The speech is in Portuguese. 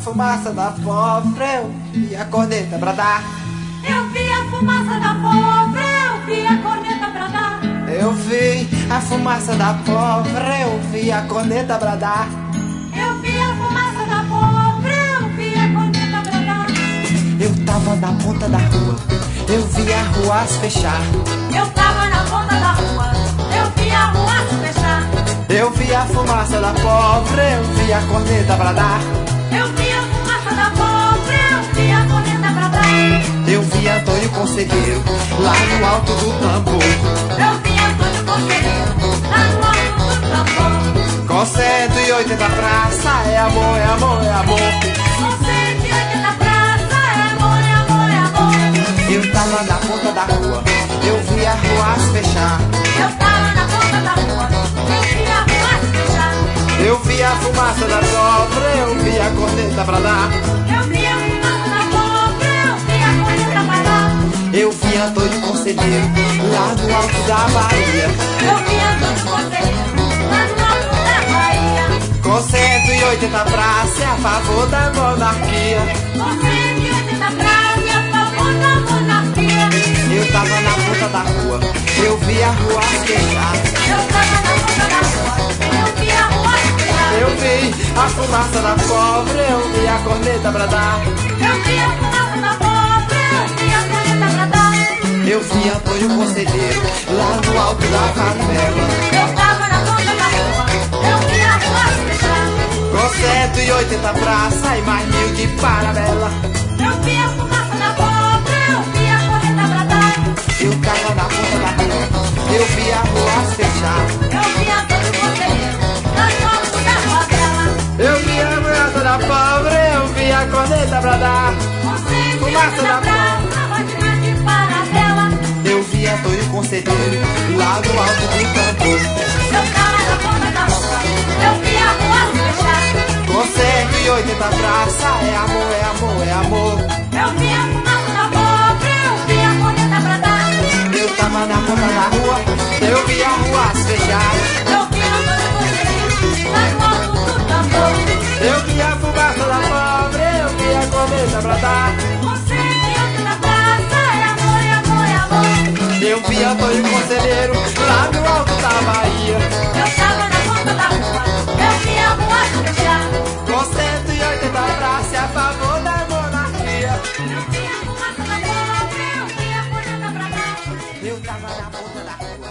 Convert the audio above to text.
fumaça da pólvora, eu vi a corneta bradar. Eu vi a fumaça da pólvora, eu vi a corneta bradar. Eu vi a fumaça da pólvora, eu vi a corneta bradar. Eu vi a fumaça da pólvora, eu vi a corneta bradar. Eu tava na ponta da rua, eu vi a rua se fechar. Eu tava na ponta da rua, eu vi a rua se fechar. Eu vi a fumaça da pólvora, eu vi a corneta bradar. Eu vi a fumaça da pólvora, eu vi a corneta bradar. Eu vi Antônio Conselheiro lá no alto do tambor. Eu vi Antônio Conselheiro lá no alto do tambor. Com 180 praça, é amor, é amor, é amor. Com 180 praça, é amor, é amor, é amor. Eu tava na ponta da rua, eu vi a rua se fechar. Eu tava na ponta da rua, eu vi a rua se fechar. Eu vi a fumaça da pólvora, eu vi a corneta bradar. Eu vi a fumaça da pólvora, eu vi a corneta bradar. Eu vi Antônio Conselheiro lá no alto da Bahia. Eu vi Antônio Conselheiro lá no alto da Bahia. Com 180 praça, é a favor da monarquia. Com 180 praça, a favor da monarquia. Eu tava na ponta da rua, eu vi a rua se fechar. Eu tava na ponta da rua, eu vi a rua se fechar. Eu vi a fumaça da pólvora, eu vi a corneta bradar. Eu vi a fumaça da pólvora, eu vi a corneta bradar. Eu vi Antônio Conselheiro lá no alto da favela. Eu tava na ponta da rua, eu vi a rua se fechar. Com 180 praça e mais 1000 de parabela. Eu vi a fumaça da pólvora, eu vi a corneta bradar. Eu tava na ponta da rua, eu vi a rua se fechar. Eu vi Antônio Conselheiro lá no alto da favela. Eu vi a fumaça da pólvora, eu vi a corneta bradar. Com Fumaça 180 da praça, batida de paradela. Eu vi Antônio Conselheiro lá no alto do tambor. Eu tava na ponta da rua, eu vi a rua se fechar. Com 180 praça, é amor, é amor, é amor. Eu vi a fumaça da pólvora, eu vi a corneta bradar. Eu tava na ponta da rua, eu vi a rua se fechar. Eu vi Antônio Conselheiro lá no alto do tambor. Eu vi a fumaça da pólvora, eu vi a corneta bradar. Com 180 praça, é amor, é amor, é amor. Eu vi Antônio Conselheiro lá no alto da Bahia. Eu tava na ponta da rua, eu vi a rua se fechar. Com 180 praça, a favor da monarquia. Eu vi a fumaça da pólvora, eu vi a corneta bradar. Eu tava na ponta da rua,